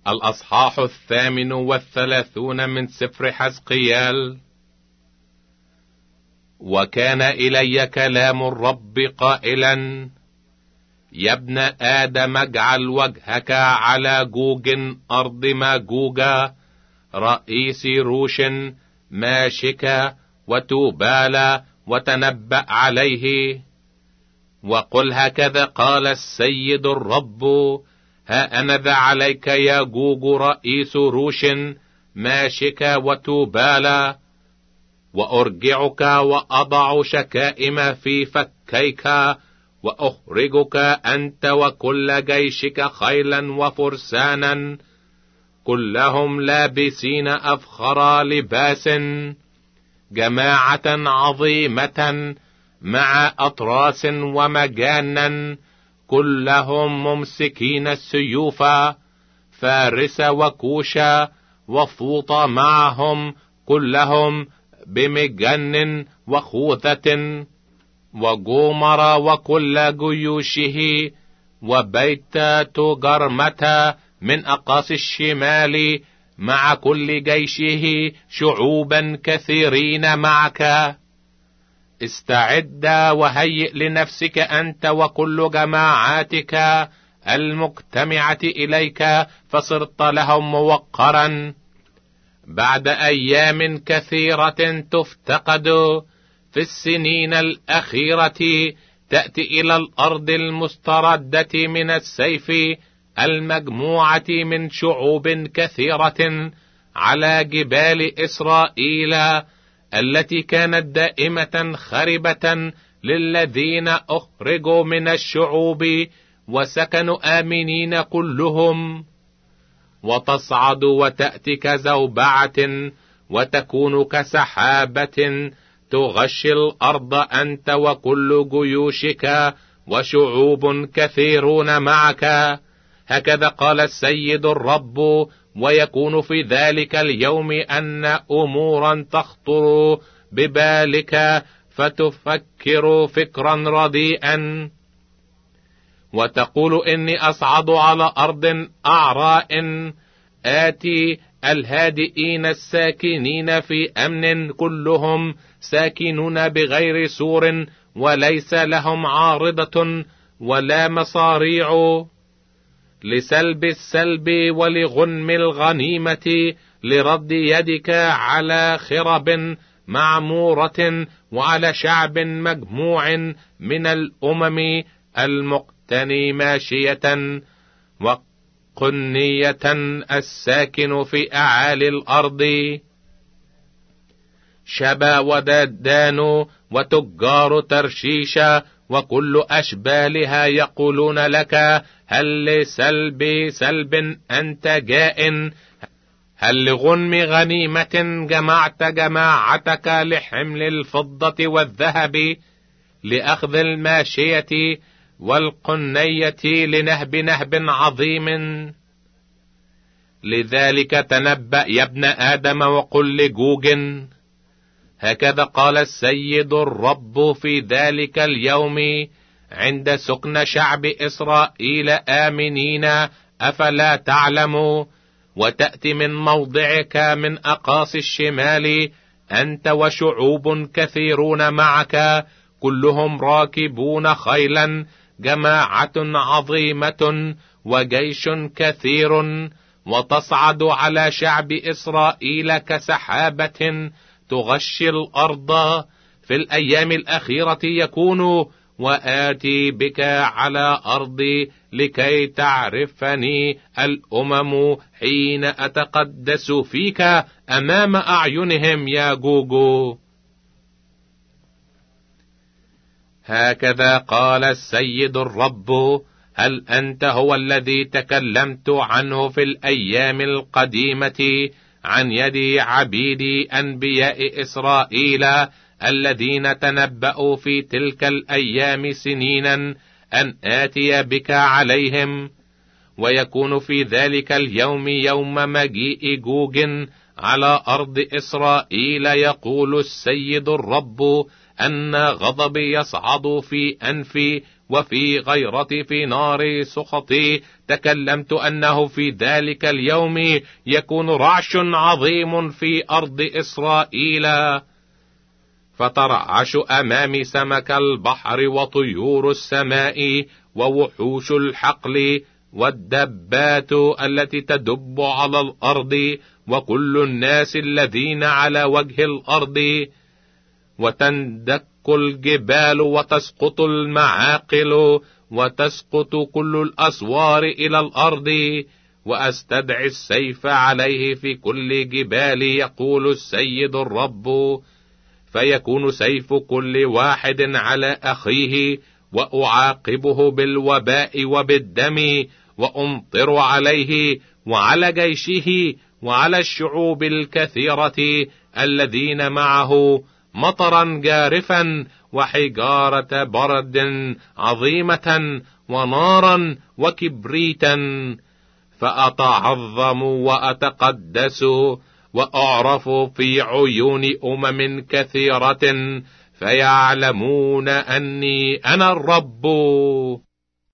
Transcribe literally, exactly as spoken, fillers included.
الأصحاح الثامن والثلاثون من سفر حزقيال. وكان إلي كلام الرب قائلا: يا ابن آدم، اجعل وجهك على جوج أرض ماجوج رئيس روش ماشك وتوبال، وتنبأ عليه، وقل: هكذا قال السيد الرب: ها أنا ذا عليك يا جوج رئيس روش ماشك وتوبال، وأرجعك وأضع شكائم في فكيك، وأخرجك أنت وكل جيشك خيلا وفرسانا، كلهم لابسين أفخر لباس، جماعة عظيمة مع أطراس ومجانا، كلهم ممسكين السيوف، فارس وكوشا وفوط معهم، كلهم بمجن وخوذة، وجومر وكل جيوشه، وبيت تجرمة من أقاصي الشمال مع كل جيشه، شعوبا كثيرين معك. استعد وهيئ لنفسك أنت وكل جماعاتك المجتمعة إليك، فصرت لهم موقرا. بعد أيام كثيرة تفتقد في السنين الأخيرة، تأتي إلى الأرض المستردة من السيف، المجموعة من شعوب كثيرة على جبال إسرائيل، التي كانت دائمة خربة للذين أخرجوا من الشعوب وسكنوا آمنين كلهم. وتصعد وتأتي كزوبعة، وتكون كسحابة، تغشي الأرض أنت وكل جيوشك، وشعوب كثيرون معك. هكذا قال السيد الرب: ويكون في ذلك اليوم أن أمورا تخطر ببالك، فتفكر فكرا رديئا، وتقول: إني أصعد على أرض أعراء، آتي الهادئين الساكنين في أمن، كلهم ساكنون بغير سور، وليس لهم عارضة ولا مصاريع، لسلب السلب ولغنم الغنيمة، لرد يدك على خرب معمورة، وعلى شعب مجموع من الأمم المقتني ماشية وقنية، الساكن في أعالي الأرض. شبا وددان وتجار ترشيش وكل أشبالها يقولون لك: هل لسلب سلب أنت جاء؟ هل لغنم غنيمة جمعت جماعتك لحمل الفضة والذهب، لأخذ الماشية والقنية، لنهب نهب عظيم؟ لذلك تنبأ يا ابن آدم وقل لجوج: هكذا قال السيد الرب في ذلك اليوم عند سكن شعب إسرائيل آمنين، أفلا تعلم؟ وتأتي من موضعك من أقاصي الشمال، أنت وشعوب كثيرون معك، كلهم راكبون خيلا، جماعة عظيمة وجيش كثير، وتصعد على شعب إسرائيل كسحابة تغشي الأرض. في الأيام الأخيرة يكون: وآتي بك على أرضي لكي تعرفني الأمم حين أتقدس فيك أمام أعينهم يا جوجو. هكذا قال السيد الرب: هل أنت هو الذي تكلمت عنه في الأيام القديمة عن يد عبيدي أنبياء إسرائيل، الذين تنبأوا في تلك الأيام سنينا أن آتي بك عليهم؟ ويكون في ذلك اليوم يوم مجيء جوج على أرض إسرائيل، يقول السيد الرب، أن غضبي يصعد في أنفي وفي غيرتي في نار سخطي تكلمت أنه في ذلك اليوم يكون رعش عظيم في أرض إسرائيل، فترعش أمامي سمك البحر وطيور السماء ووحوش الحقل والدبات التي تدب على الأرض وكل الناس الذين على وجه الأرض، وتندك الجبال وتسقط المعاقل وتسقط كل الأسوار إلى الأرض، وأستدعي السيف عليه في كل جبال، يقول السيد الرب، فيكون سيف كل واحد على أخيه، وأعاقبه بالوباء وبالدم، وأمطر عليه وعلى جيشه وعلى الشعوب الكثيرة الذين معه مطرا جارفا وحجارة برد عظيمة ونارا وكبريتا، فأتعظم وأتقدس وأعرف في عيون أمم كثيرة، فيعلمون أني أنا الرب.